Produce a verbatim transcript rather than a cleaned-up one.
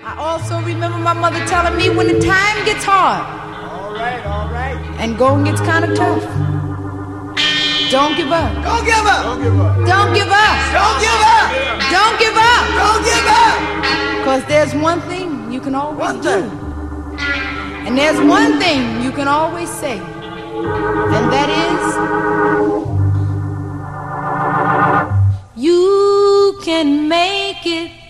I also remember my mother telling me when the time gets hard. All right, all right. And going gets kind of tough. Don't give up. Don't give up. Don't give up. Don't give up. Don't give up. Don't give up. Don't give up. Because there's one thing you can always One do. thing. And there's one thing you can always say. And that is, you can make it